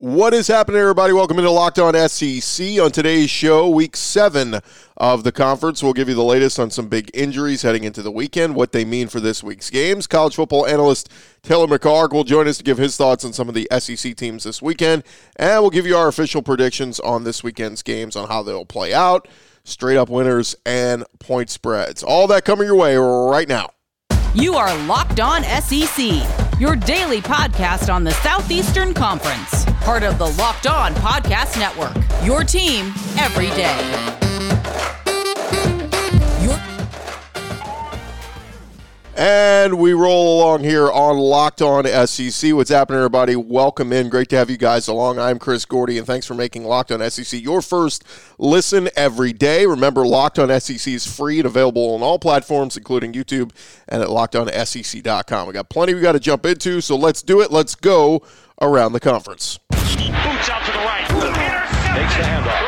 What is happening, everybody? Welcome into Locked On SEC. On today's show, Week 7 of the conference, we'll give you the latest on some big injuries heading into the weekend, what they mean for this week's games. College football analyst Taylor McHargue will join us to give his thoughts on some of the SEC teams this weekend, and we'll give you our official predictions on this weekend's games, on how they'll play out, straight-up winners, and point spreads. All that coming your way right now. You are Locked On SEC, your daily podcast on the Southeastern Conference. Part of the Locked On Podcast Network, your team every day. And we roll along here on Locked On SEC. What's happening, everybody? Welcome in. Great to have you guys along. I'm Chris Gordy, and thanks for making Locked On SEC your first listen every day. Remember, Locked On SEC is free and available on all platforms, including YouTube and at LockedOnSEC.com. We got plenty we got to jump into, so let's do it. Let's go around the conference. Boots out to the right. Takes the handoff.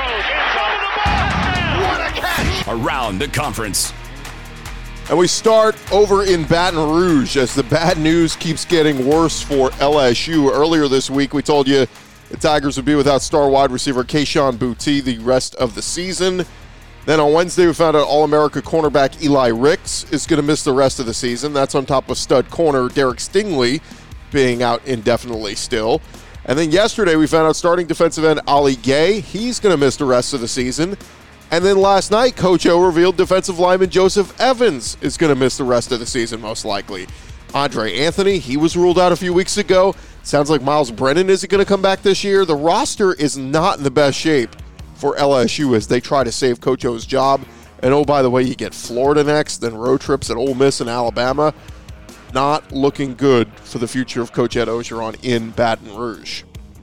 What a catch! Around the conference. And we start over in Baton Rouge as the bad news keeps getting worse for LSU. Earlier this week, we told you the Tigers would be without star wide receiver Kayshon Boutte the rest of the season. Then on Wednesday, we found out All-America cornerback Eli Ricks is going to miss the rest of the season. That's on top of stud corner Derek Stingley being out indefinitely still. And then yesterday, we found out starting defensive end Ali Gay, he's going to miss the rest of the season. And then last night, Coach O revealed defensive lineman Joseph Evans is going to miss the rest of the season, most likely. Andre Anthony, he was ruled out a few weeks ago. Sounds like Miles Brennan isn't going to come back this year. The roster is not in the best shape for LSU as they try to save Coach O's job. And oh, by the way, you get Florida next, then road trips at Ole Miss and Alabama. Not looking good for the future of Coach Ed Orgeron in Baton Rouge.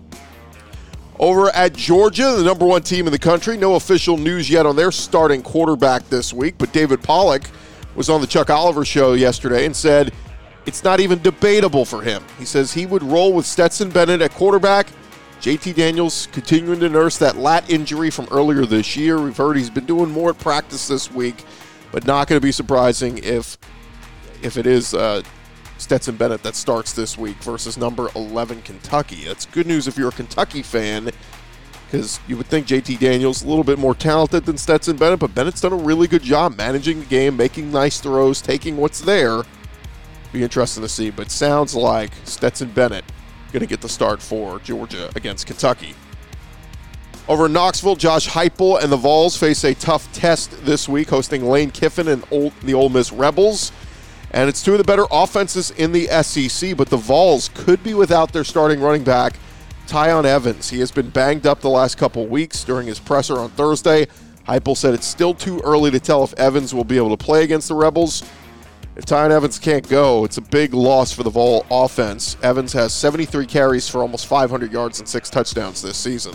Over at Georgia, the number one team in the country, no official news yet on their starting quarterback this week, but David Pollack was on the Chuck Oliver show yesterday and said it's not even debatable for him. He says he would roll with Stetson Bennett at quarterback. JT Daniels continuing to nurse that lat injury from earlier this year. We've heard he's been doing more at practice this week, but not going to be surprising if it is Stetson Bennett that starts this week versus number 11 Kentucky. That's good news if you're a Kentucky fan, because you would think JT Daniels a little bit more talented than Stetson Bennett, but Bennett's done a really good job managing the game, making nice throws, taking what's there. Be interesting to see, but sounds like Stetson Bennett going to get the start for Georgia against Kentucky. Over in Knoxville, Josh Heupel and the Vols face a tough test this week, hosting Lane Kiffin and the Ole Miss Rebels. And it's two of the better offenses in the SEC, but the Vols could be without their starting running back, Tyon Evans. He has been banged up the last couple weeks. During his presser on Thursday, Heupel said it's still too early to tell if Evans will be able to play against the Rebels. If Tyon Evans can't go, it's a big loss for the Vol offense. Evans has 73 carries for almost 500 yards and 6 touchdowns this season.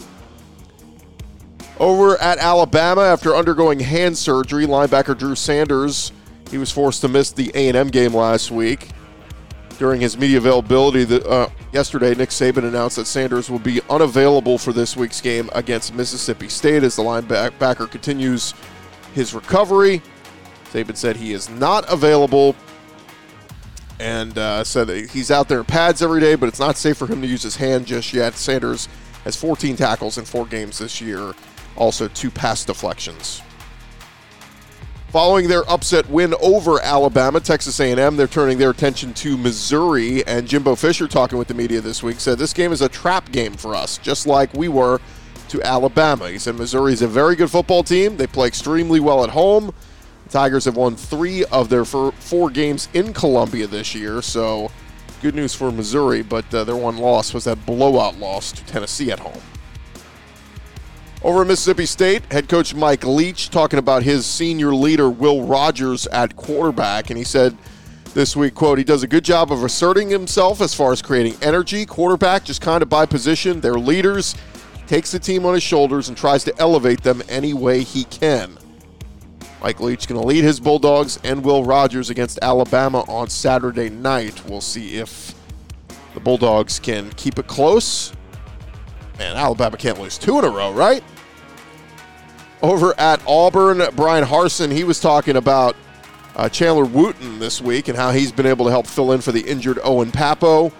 Over at Alabama, after undergoing hand surgery, linebacker Drew Sanders, he was forced to miss the A&M game last week. During his media availability yesterday, Nick Saban announced that Sanders will be unavailable for this week's game against Mississippi State as the linebacker continues his recovery. Saban said he is not available and said that he's out there in pads every day, but it's not safe for him to use his hand just yet. Sanders has 14 tackles in 4 games this year, also 2 pass deflections. Following their upset win over Alabama, Texas A&M, they're turning their attention to Missouri, and Jimbo Fisher, talking with the media this week, said this game is a trap game for us, just like we were to Alabama. He said Missouri is a very good football team. They play extremely well at home. The Tigers have won 3 of their 4 games in Columbia this year, so good news for Missouri, but their one loss was that blowout loss to Tennessee at home. Over at Mississippi State, head coach Mike Leach talking about his senior leader, Will Rogers, at quarterback. And he said this week, quote, he does a good job of asserting himself as far as creating energy. Quarterback, just kind of by position. They're leaders. He takes the team on his shoulders and tries to elevate them any way he can. Mike Leach going to lead his Bulldogs and Will Rogers against Alabama on Saturday night. We'll see if the Bulldogs can keep it close. Man, Alabama can't lose 2 in a row, right? Over at Auburn, Brian Harsin, he was talking about Chandler Wooten this week and how he's been able to help fill in for the injured Owen Pappoe.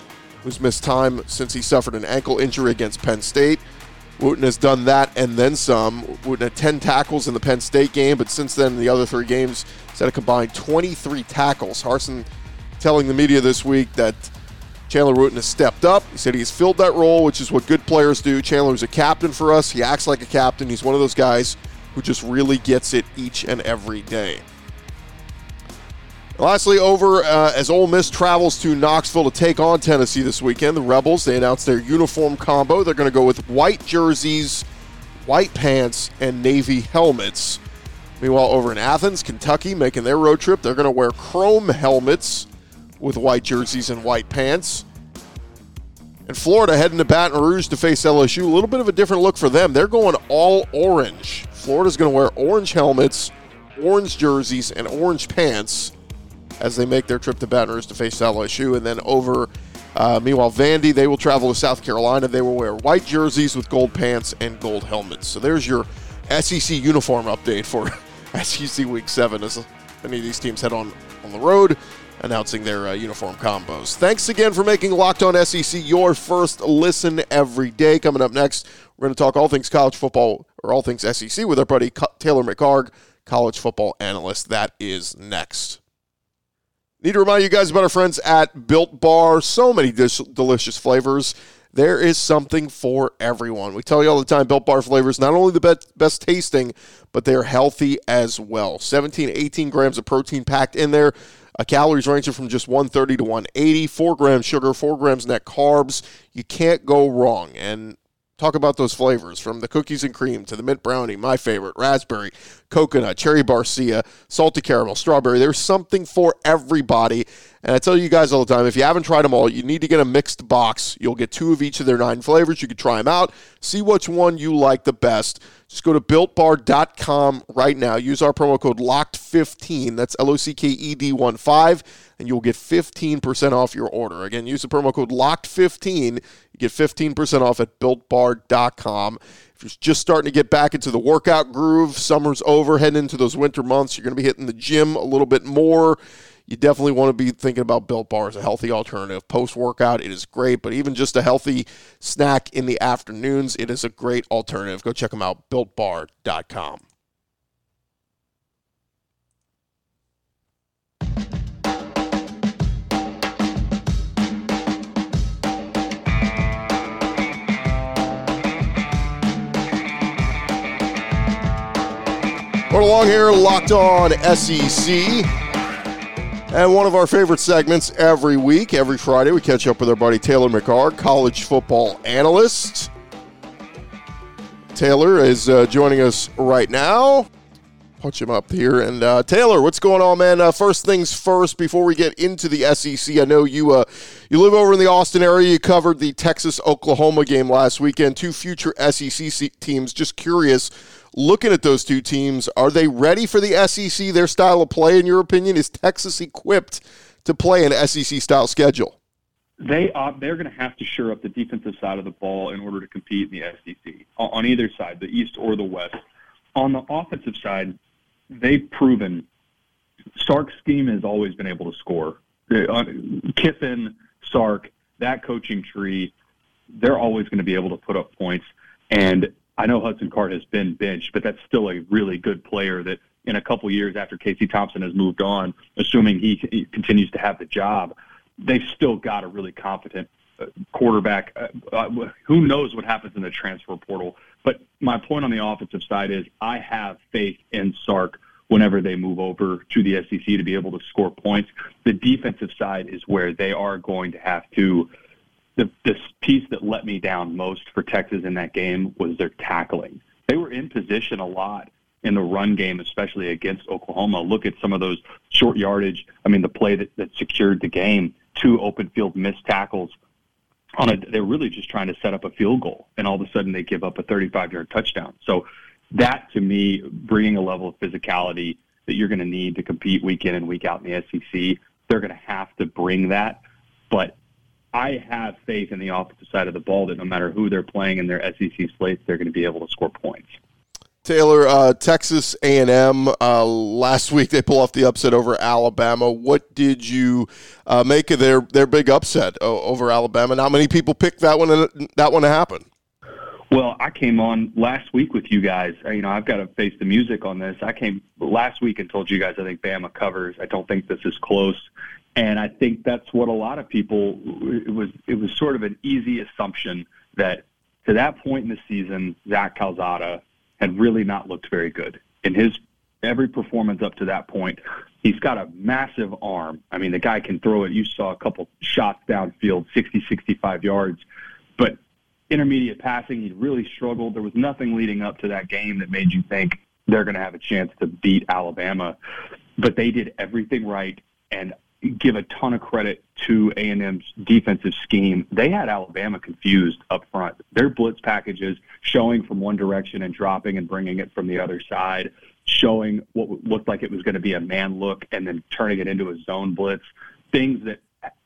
who's missed time since he suffered an ankle injury against Penn State. Wooten has done that and then some. Wooten had 10 tackles in the Penn State game, but since then, in the other 3 games, he's had a combined 23 tackles. Harsin telling the media this week that Chandler Wooten has stepped up. He said he's filled that role, which is what good players do. Chandler's a captain for us. He acts like a captain. He's one of those guys who just really gets it each and every day. Lastly, as Ole Miss travels to Knoxville to take on Tennessee this weekend, the Rebels, they announced their uniform combo. They're going to go with white jerseys, white pants, and navy helmets. Meanwhile, over in Athens, Kentucky, making their road trip, they're going to wear chrome helmets with white jerseys and white pants. And Florida heading to Baton Rouge to face LSU. A little bit of a different look for them. They're going all orange. Florida's going to wear orange helmets, orange jerseys, and orange pants as they make their trip to Baton Rouge to face LSU. And then meanwhile, Vandy, they will travel to South Carolina. They will wear white jerseys with gold pants and gold helmets. So there's your SEC uniform update for SEC Week 7 as many of these teams head on the road, announcing their uniform combos. Thanks again for making Locked On SEC your first listen every day. Coming up next, we're going to talk all things college football, or all things SEC, with our buddy Taylor McHargue, college football analyst. That is next. Need to remind you guys about our friends at Built Bar. So many delicious flavors. There is something for everyone. We tell you all the time, Built Bar flavors, not only the best tasting, but they're healthy as well. 17, 18 grams of protein packed in there. Calories ranging from just 130 to 180. 4 grams sugar, 4 grams net carbs. You can't go wrong. And talk about those flavors, from the cookies and cream to the mint brownie, my favorite, raspberry, coconut, cherry barcia, salty caramel, strawberry. There's something for everybody. And I tell you guys all the time, if you haven't tried them all, you need to get a mixed box. You'll get 2 of each of their 9 flavors. You can try them out, see which one you like the best. Just go to BuiltBar.com right now. Use our promo code LOCKED15. That's LOCKED15, and you'll get 15% off your order. Again, use the promo code LOCKED15. You get 15% off at BuiltBar.com. If you're just starting to get back into the workout groove, summer's over, heading into those winter months, you're going to be hitting the gym a little bit more. You definitely want to be thinking about Built Bar as a healthy alternative. Post-workout, it is great, but even just a healthy snack in the afternoons, it is a great alternative. Go check them out, BuiltBar.com. Going along here, Locked On SEC. And one of our favorite segments every week, every Friday, we catch up with our buddy Taylor McHargue, college football analyst. Taylor is joining us right now. Punch him up here. And Taylor, what's going on, man? First things first, before we get into the SEC, I know you live over in the Austin area. You covered the Texas-Oklahoma game last weekend. 2 future SEC teams. Just curious, looking at those 2 teams, are they ready for the SEC, their style of play, in your opinion? Is Texas equipped to play an SEC-style schedule? They're going to have to shore up the defensive side of the ball in order to compete in the SEC, on either side, the East or the West. On the offensive side, they've proven Sark's scheme has always been able to score. Kiffin, Sark, that coaching tree, they're always going to be able to put up points. And I know Hudson Card has been benched, but that's still a really good player that in a couple years after Casey Thompson has moved on, assuming he continues to have the job, they've still got a really competent quarterback. Who knows what happens in the transfer portal? But my point on the offensive side is I have faith in Sark whenever they move over to the SEC to be able to score points. The defensive side is where they are going to have to. This piece that let me down most for Texas in that game was their tackling. They were in position a lot in the run game, especially against Oklahoma. Look at some of those short yardage. I mean, the play that secured the game, 2 open field missed tackles. They're really just trying to set up a field goal, and all of a sudden they give up a 35-yard touchdown. So that, to me, bringing a level of physicality that you're going to need to compete week in and week out in the SEC, they're going to have to bring that. But I have faith in the offensive side of the ball that no matter who they're playing in their SEC slates, they're going to be able to score points. Taylor, Texas A&M, last week they pull off the upset over Alabama. What did you make of their big upset over Alabama? Not many people picked that one to happen. Well, I came on last week with you guys. I've got to face the music on this. I came last week and told you guys I think Bama covers. I don't think this is close. And I think that's what a lot of people, it was sort of an easy assumption that to that point in the season, Zach Calzada had really not looked very good. In his every performance up to that point, he's got a massive arm. I mean, the guy can throw it. You saw a couple shots downfield, 60, 65 yards. But intermediate passing, he really struggled. There was nothing leading up to that game that made you think they're going to have a chance to beat Alabama. But they did everything right, and give a ton of credit to A&M's defensive scheme. They had Alabama confused up front. Their blitz packages showing from one direction and dropping and bringing it from the other side, showing what looked like it was going to be a man look and then turning it into a zone blitz, things that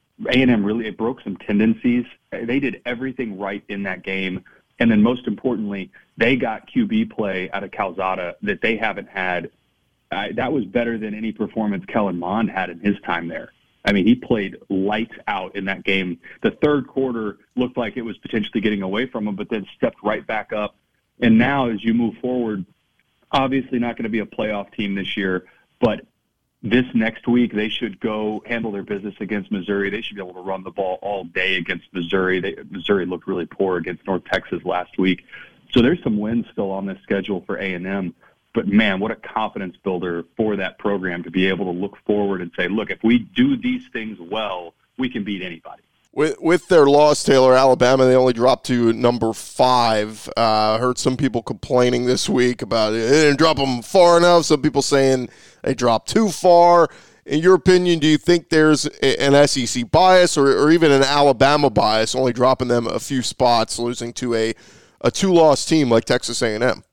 A&M really, it broke some tendencies. They did everything right in that game. And then most importantly, they got QB play out of Calzada that they haven't had. That was better than any performance Kellen Mond had in his time there. I mean, he played lights out in that game. The third quarter looked like it was potentially getting away from him, but then stepped right back up. And now as you move forward, obviously not going to be a playoff team this year, but this next week they should go handle their business against Missouri. They should be able to run the ball all day against Missouri. Missouri looked really poor against North Texas last week. So there's some wins still on this schedule for A&M. But, man, what a confidence builder for that program to be able to look forward and say, look, if we do these things well, we can beat anybody. With their loss, Taylor, Alabama, they only dropped to number 5. I heard some people complaining this week about it. They didn't drop them far enough. Some people saying they dropped too far. In your opinion, do you think there's an SEC bias or even an Alabama bias, only dropping them a few spots, losing to a 2-loss team like Texas A&M?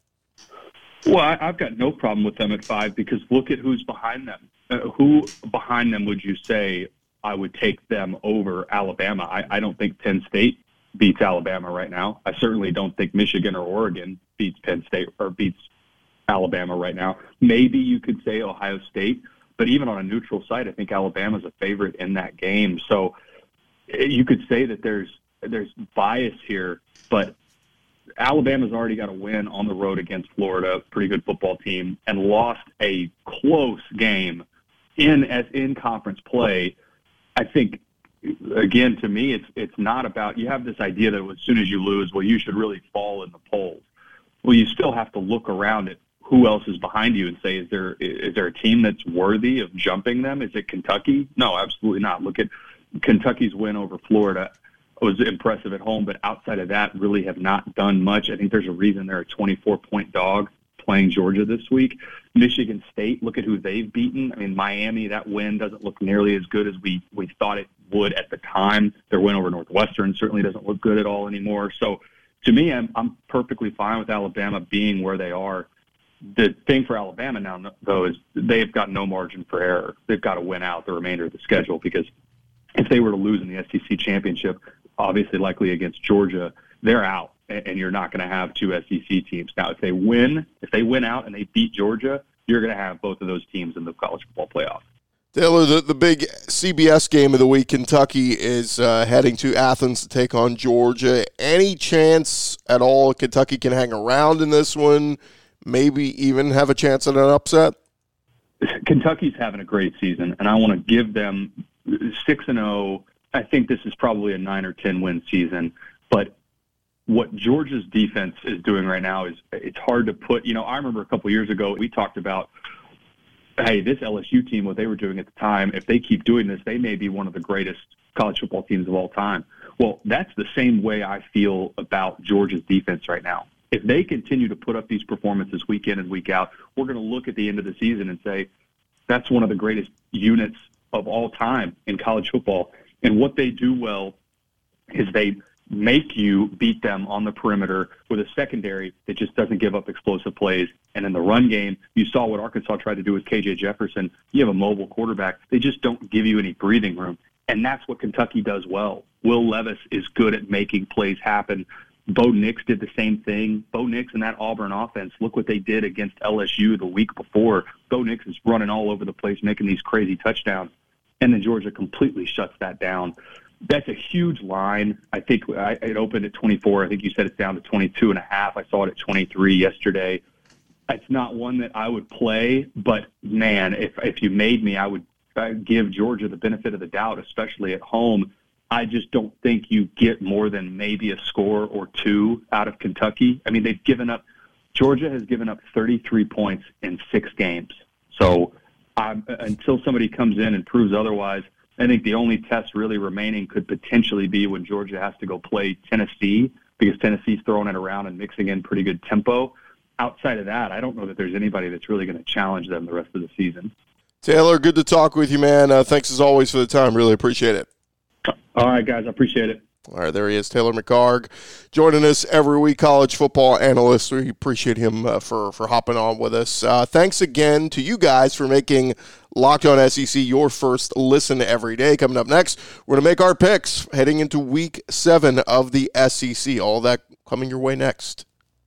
Well, I've got no problem with them at 5 because look at who's behind them. Who behind them would you say I would take them over Alabama? I don't think Penn State beats Alabama right now. I certainly don't think Michigan or Oregon beats Penn State or beats Alabama right now. Maybe you could say Ohio State, but even on a neutral site, I think Alabama's a favorite in that game. So you could say that there's bias here, but Alabama's already got a win on the road against Florida, pretty good football team, and lost a close game in conference play. I think, again, to me, it's not about, you have this idea that as soon as you lose, well, you should really fall in the polls. Well, you still have to look around at who else is behind you and say, is there a team that's worthy of jumping them? Is it Kentucky? No, absolutely not. Look at Kentucky's win over Florida. It was impressive at home, but outside of that, really have not done much. I think there's a reason they're a 24-point dog playing Georgia this week. Michigan State, look at who they've beaten. I mean, Miami, that win doesn't look nearly as good as we thought it would at the time. Their win over Northwestern certainly doesn't look good at all anymore. So to me, I'm perfectly fine with Alabama being where they are. The thing for Alabama now, though, is they've got no margin for error. They've got to win out the remainder of the schedule because if they were to lose in the SEC championship, obviously likely against Georgia, they're out, and you're not going to have 2 SEC teams. Now, if they win out and they beat Georgia, you're going to have both of those teams in the college football playoff. Taylor, the big CBS game of the week, Kentucky is heading to Athens to take on Georgia. Any chance at all Kentucky can hang around in this one, maybe even have a chance at an upset? Kentucky's having a great season, and I want to give them 6-0. I think this is probably a 9 or 10 win season, but what Georgia's defense is doing right now is it's hard to put. I remember a couple years ago we talked about, hey, this LSU team, what they were doing at the time, if they keep doing this, they may be one of the greatest college football teams of all time. Well, that's the same way I feel about Georgia's defense right now. If they continue to put up these performances week in and week out, we're going to look at the end of the season and say that's one of the greatest units of all time in college football. And what they do well is they make you beat them on the perimeter with a secondary that just doesn't give up explosive plays. And in the run game, you saw what Arkansas tried to do with KJ Jefferson. You have a mobile quarterback. They just don't give you any breathing room. And that's what Kentucky does well. Will Levis is good at making plays happen. Bo Nix did the same thing. Bo Nix and that Auburn offense, look what they did against LSU the week before. Bo Nix is running all over the place, making these crazy touchdowns, and then Georgia completely shuts that down. That's a huge line. I think it opened at 24. I think you said it's down to 22.5. I saw it at 23 yesterday. It's not one that I would play, but, man, if you made me, I would give Georgia the benefit of the doubt, especially at home. I just don't think you get more than maybe a score or two out of Kentucky. I mean, Georgia has given up 33 points in 6 games. So until somebody comes in and proves otherwise, I think the only test really remaining could potentially be when Georgia has to go play Tennessee, because Tennessee's throwing it around and mixing in pretty good tempo. Outside of that, I don't know that there's anybody that's really going to challenge them the rest of the season. Taylor, good to talk with you, man. Thanks as always for the time. Really appreciate it. All right, guys. I appreciate it. All right, there he is, Taylor McHargue, joining us every week, college football analyst. We appreciate him for hopping on with us. Thanks again to you guys for making Locked On SEC your first listen every day. Coming up next, we're going to make our picks heading into Week 7 of the SEC. All that coming your way next.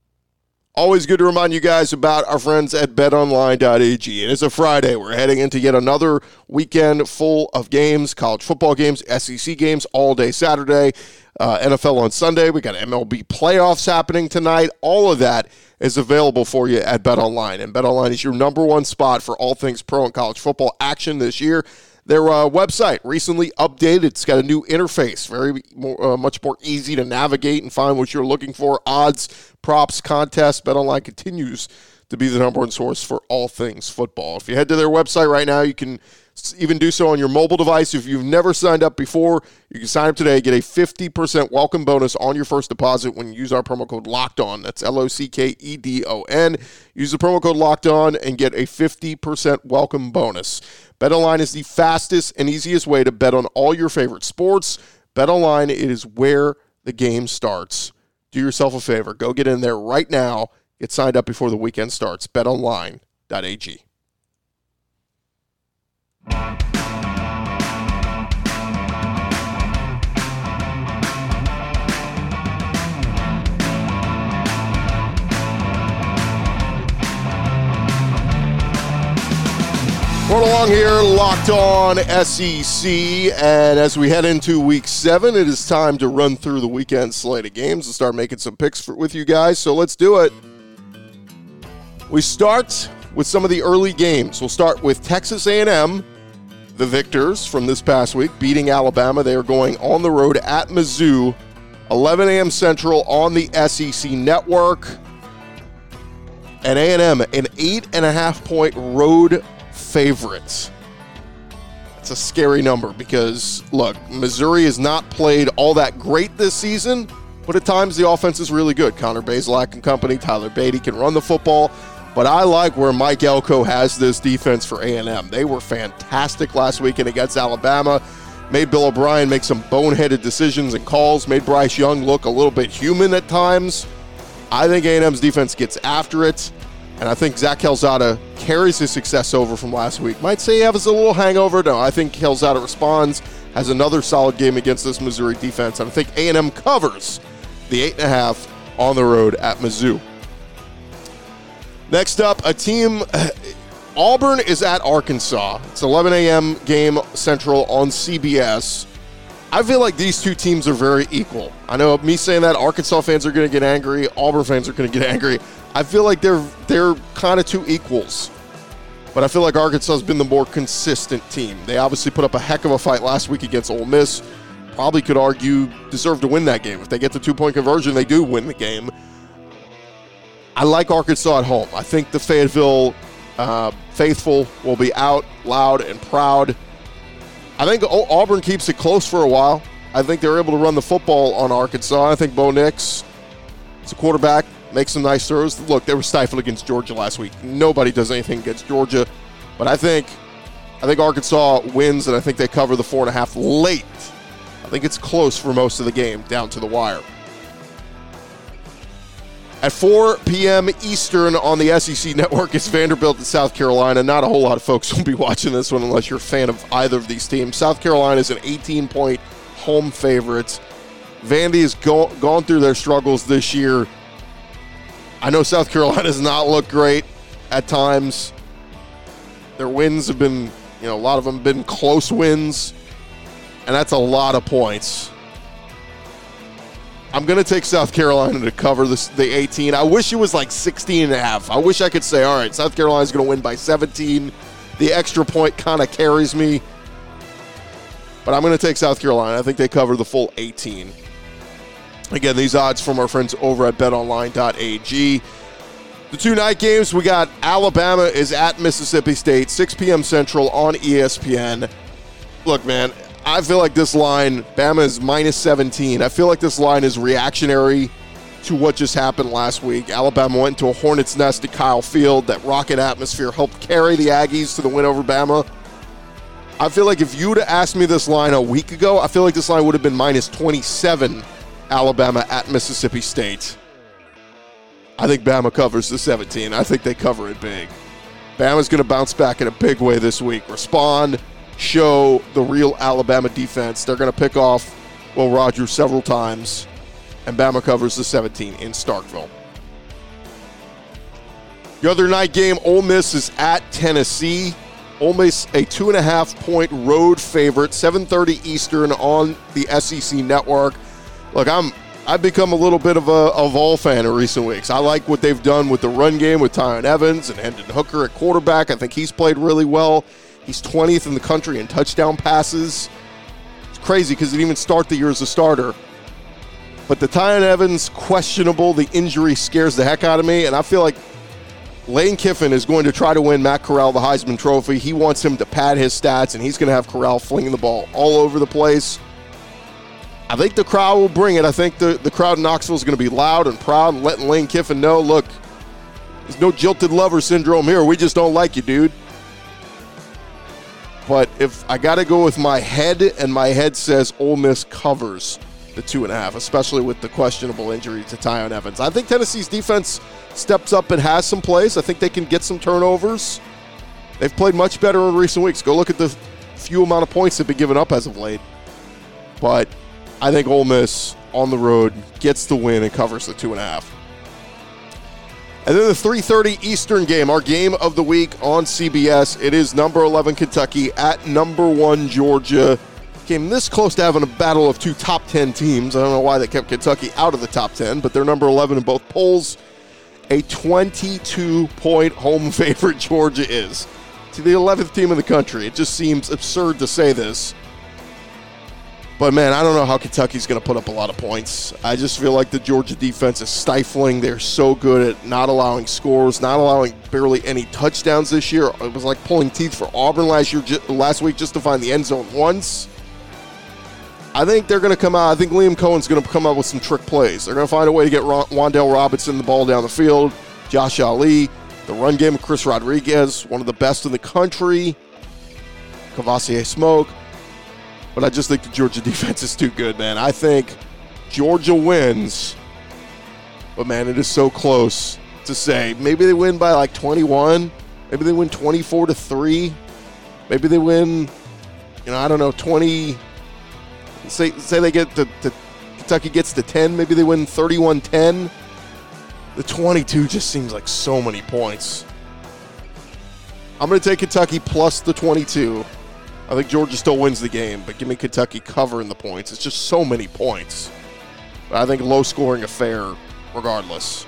Always good to remind you guys about our friends at betonline.ag. It is a Friday. We're heading into yet another weekend full of games, college football games, SEC games all day Saturday, NFL on Sunday. We got MLB playoffs happening tonight. All of that is available for you at BetOnline. And BetOnline is your number one spot for all things pro and college football action this year. Their website recently updated. It's got a new interface, much more easy to navigate and find what you're looking for. Odds, props, contests. BetOnline continues to be the number one source for all things football. If you head to their website right now, you can even do so on your mobile device. If you've never signed up before, you can sign up today, get a 50% welcome bonus on your first deposit when you use our promo code LOCKEDON. That's LOCKEDON. Use the promo code LOCKEDON and get a 50% welcome bonus. BetOnline is the fastest and easiest way to bet on all your favorite sports. BetOnline, it is where the game starts. Do yourself a favor. Go get in there right now. Get signed up before the weekend starts. BetOnline.ag. Rolling along here, Locked On SEC, and as we head into Week 7, it is time to run through the weekend slate of games and start making some picks with you guys, so let's do it. We start with some of the early games. We'll start with Texas A&M, the victors from this past week, beating Alabama. They are going on the road at Mizzou, 11 a.m. Central on the SEC Network. And A&M, an 8.5-point road favorite. That's a scary number because, look, Missouri has not played all that great this season, but at times the offense is really good. Connor Bazelak and company, Tyler Beatty can run the football, but I like where Mike Elko has this defense for A&M. They were fantastic last weekend against Alabama, made Bill O'Brien make some boneheaded decisions and calls, made Bryce Young look a little bit human at times. I think A&M's defense gets after it. And I think Zach Calzada carries his success over from last week. Might say he has a little hangover. No, I think Calzada responds, has another solid game against this Missouri defense. And I think A&M covers the 8.5 on the road at Mizzou. Next up, a team, Auburn is at Arkansas. It's 11 a.m. game Central on CBS. I feel like these two teams are very equal. I know me saying that, Arkansas fans are going to get angry. Auburn fans are going to get angry. I feel like they're kind of two equals. But I feel like Arkansas has been the more consistent team. They obviously put up a heck of a fight last week against Ole Miss. Probably could argue deserve to win that game. If they get the 2-point conversion, they do win the game. I like Arkansas at home. I think the Fayetteville faithful will be out loud and proud. I think Auburn keeps it close for a while. I think they're able to run the football on Arkansas. I think Bo Nix is a quarterback. Make some nice throws. Look, they were stifled against Georgia last week. Nobody does anything against Georgia. But I think Arkansas wins, and I think they cover the 4.5 late. I think it's close for most of the game, down to the wire. At 4 p.m. Eastern on the SEC Network, it's Vanderbilt and South Carolina. Not a whole lot of folks will be watching this one unless you're a fan of either of these teams. South Carolina is an 18-point home favorite. Vandy has gone through their struggles this year. I know South Carolina does not look great at times. Their wins have been, a lot of them have been close wins, and that's a lot of points. I'm going to take South Carolina to cover the 18. I wish it was like 16.5. I wish I could say, all right, South Carolina's going to win by 17. The extra point kind of carries me. But I'm going to take South Carolina. I think they cover the full 18. Again, these odds from our friends over at betonline.ag. The 2 night games, we got Alabama is at Mississippi State, 6 p.m. Central on ESPN. Look, man, I feel like this line, Bama is minus 17. I feel like this line is reactionary to what just happened last week. Alabama went into a hornet's nest at Kyle Field. That rocket atmosphere helped carry the Aggies to the win over Bama. I feel like if you would have asked me this line a week ago, I feel like this line would have been minus 27, Alabama at Mississippi State. I think Bama covers the 17. I think they cover it big. Bama's going to bounce back in a big way this week. Respond, show the real Alabama defense. They're going to pick off Will Rogers several times, and Bama covers the 17 in Starkville. The other night game, Ole Miss is at Tennessee. Ole Miss, a 2.5-point road favorite, 7:30 Eastern on the SEC Network. Look, I've become a little bit of a Vol fan in recent weeks. I like what they've done with the run game with Tyon Evans and Hendon Hooker at quarterback. I think he's played really well. He's 20th in the country in touchdown passes. It's crazy because he didn't even start the year as a starter. But the Tyon Evans, questionable. The injury scares the heck out of me, and I feel like Lane Kiffin is going to try to win Matt Corral the Heisman Trophy. He wants him to pad his stats, and he's going to have Corral flinging the ball all over the place. I think the crowd will bring it. I think the crowd in Knoxville is going to be loud and proud and letting Lane Kiffin know, look, there's no jilted lover syndrome here. We just don't like you, dude. But if I got to go with my head, and my head says Ole Miss covers the 2.5, especially with the questionable injury to Tyon Evans. I think Tennessee's defense steps up and has some plays. I think they can get some turnovers. They've played much better in recent weeks. Go look at the few amount of points they've been given up as of late. But I think Ole Miss on the road gets the win and covers the 2.5. And then the 3:30 Eastern game, our game of the week on CBS. It is number 11 Kentucky at number 1 Georgia. Came this close to having a battle of 2 top 10 teams. I don't know why they kept Kentucky out of the top 10, but they're number 11 in both polls. A 22-point home favorite Georgia is to the 11th team in the country. It just seems absurd to say this. But, man, I don't know how Kentucky's going to put up a lot of points. I just feel like the Georgia defense is stifling. They're so good at not allowing scores, not allowing barely any touchdowns this year. It was like pulling teeth for Auburn last week just to find the end zone once. I think they're going to come out. I think Liam Cohen's going to come out with some trick plays. They're going to find a way to get Wan'Dale Robinson the ball down the field, Josh Ali, the run game of Chris Rodriguez, one of the best in the country, Kavasier Smoke. But I just think the Georgia defense is too good, man. I think Georgia wins, but, man, it is so close to say. Maybe they win by like 21. Maybe they win 24-3. Maybe they win, 20. Say they get to Kentucky gets to 10. Maybe they win 31-10. The 22 just seems like so many points. I'm going to take Kentucky plus the 22. I think Georgia still wins the game, but give me Kentucky covering the points. It's just so many points. But I think low-scoring affair regardless.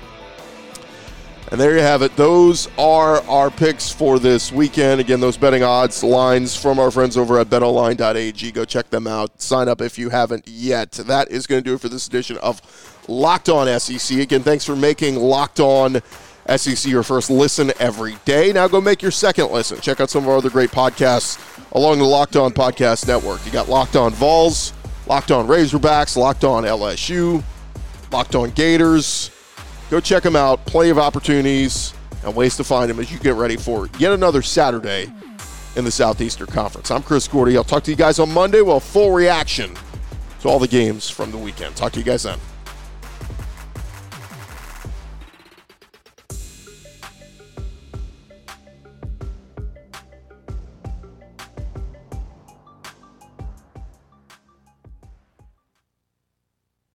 And there you have it. Those are our picks for this weekend. Again, those betting odds lines from our friends over at betonline.ag. Go check them out. Sign up if you haven't yet. That is going to do it for this edition of Locked On SEC. Again, thanks for making Locked On SEC your first listen every day. Now go make your second listen. Check out some of our other great podcasts along the Locked On Podcast Network. You got Locked On Vols, Locked On Razorbacks, Locked On LSU, Locked On Gators. Go check them out. Plenty of opportunities and ways to find them as you get ready for yet another Saturday in the Southeastern Conference. I'm Chris Gordy. I'll talk to you guys on Monday. We'll have full reaction to all the games from the weekend. Talk to you guys then.